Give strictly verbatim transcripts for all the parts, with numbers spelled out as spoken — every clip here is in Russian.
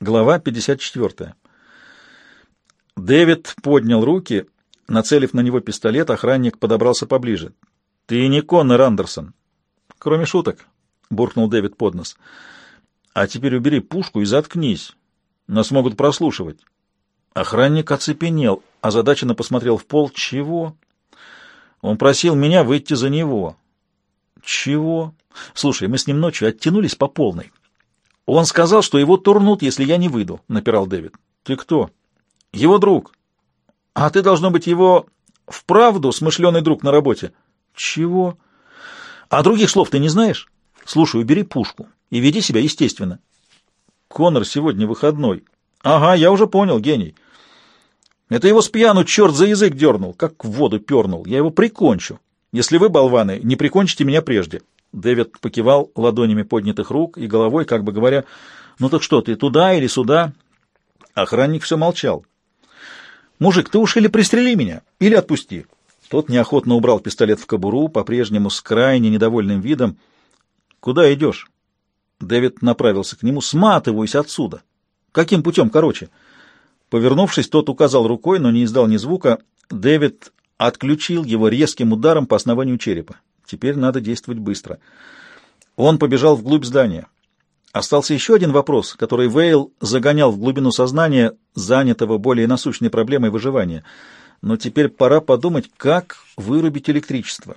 Глава пятьдесят четыре. Дэвид поднял руки. Нацелив на него пистолет, охранник подобрался поближе. — Ты не Коннор Андерсон. — Кроме шуток, — буркнул Дэвид под нос. — А теперь убери пушку и заткнись. Нас могут прослушивать. Охранник оцепенел, озадаченно посмотрел в пол. — Чего? Он просил меня выйти за него. — Чего? Слушай, мы с ним ночью оттянулись по полной. Он сказал, что его турнут, если я не выйду, — напирал Дэвид. — Ты кто? — Его друг. — А ты, должно быть, его вправду смышленый друг на работе. — Чего? — А других слов ты не знаешь? Слушай, убери пушку и веди себя естественно. — Коннор сегодня выходной. — Ага, я уже понял, гений. Это его с пьяну черт за язык дернул, как в воду пернул. Я его прикончу, если вы, болваны, не прикончите меня прежде. Дэвид покивал ладонями поднятых рук и головой, как бы говоря, «Ну так что, ты туда или сюда?» Охранник все молчал. «Мужик, ты уж или пристрели меня, или отпусти». Тот неохотно убрал пистолет в кобуру, по-прежнему с крайне недовольным видом. «Куда идешь?» Дэвид направился к нему. «Сматываюсь отсюда». «Каким путем, короче?» Повернувшись, тот указал рукой, но не издал ни звука. Дэвид отключил его резким ударом по основанию черепа. Теперь надо действовать быстро. Он побежал вглубь здания. Остался еще один вопрос, который Вейл загонял в глубину сознания, занятого более насущной проблемой выживания. Но теперь пора подумать, как вырубить электричество.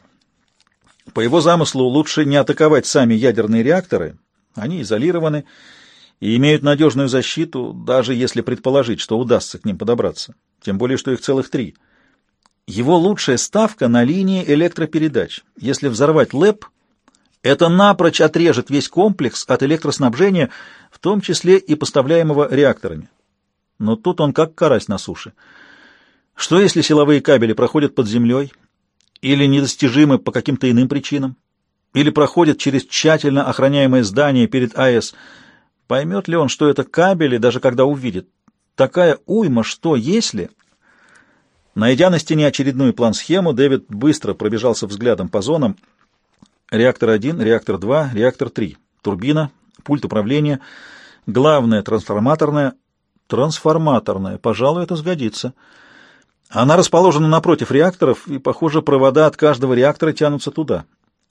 По его замыслу лучше не атаковать сами ядерные реакторы. Они изолированы и имеют надежную защиту, даже если предположить, что удастся к ним подобраться. Тем более, что их целых три. Его лучшая ставка на линии электропередач. Если взорвать ЛЭП, это напрочь отрежет весь комплекс от электроснабжения, в том числе и поставляемого реакторами. Но тут он как карась на суше. Что если силовые кабели проходят под землей или недостижимы по каким-то иным причинам, или проходят через тщательно охраняемое здание перед АЭС? Поймет ли он, что это кабели, даже когда увидит? Такая уйма, что если... Найдя на стене очередную план-схему, Дэвид быстро пробежался взглядом по зонам. Реактор один, реактор два, реактор три. Турбина, пульт управления, главная трансформаторная. Трансформаторная, пожалуй, это сгодится. Она расположена напротив реакторов, и, похоже, провода от каждого реактора тянутся туда.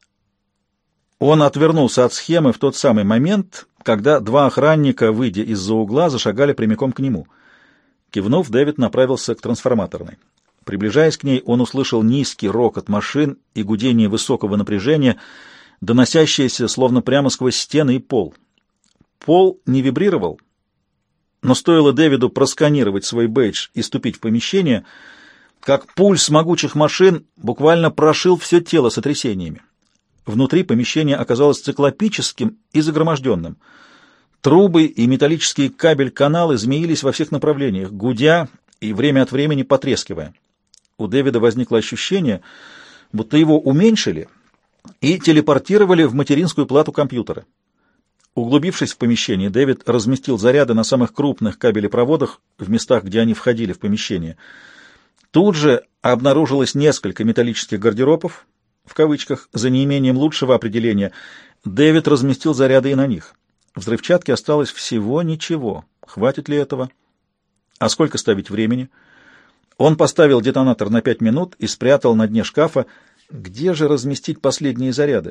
Он отвернулся от схемы в тот самый момент, когда два охранника, выйдя из-за угла, зашагали прямиком к нему. Кивнув, Дэвид направился к трансформаторной. Приближаясь к ней, он услышал низкий рокот машин и гудение высокого напряжения, доносящееся словно прямо сквозь стены и пол. Пол не вибрировал, но стоило Дэвиду просканировать свой бейдж и ступить в помещение, как пульс могучих машин буквально прошил все тело сотрясениями. Внутри помещение оказалось циклопическим и загроможденным. Трубы и металлические кабель-каналы змеились во всех направлениях, гудя и время от времени потрескивая. У Дэвида возникло ощущение, будто его уменьшили и телепортировали в материнскую плату компьютера. Углубившись в помещение, Дэвид разместил заряды на самых крупных кабелепроводах в местах, где они входили в помещение. Тут же обнаружилось несколько металлических гардеробов, в кавычках, за неимением лучшего определения. Дэвид разместил заряды и на них. Взрывчатки осталось всего ничего. Хватит ли этого? А сколько ставить времени? Он поставил детонатор на пять минут и спрятал на дне шкафа. Где же разместить последние заряды?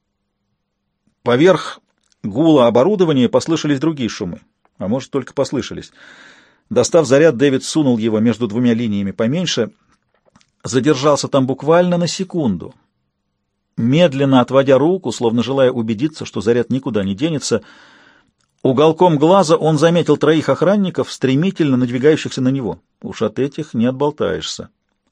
Поверх гула оборудования послышались другие шумы. А может, только послышались. Достав заряд, Дэвид сунул его между двумя линиями поменьше. Задержался там буквально на секунду. Медленно отводя руку, словно желая убедиться, что заряд никуда не денется, уголком глаза он заметил троих охранников, стремительно надвигающихся на него. Уж от этих не отболтаешься.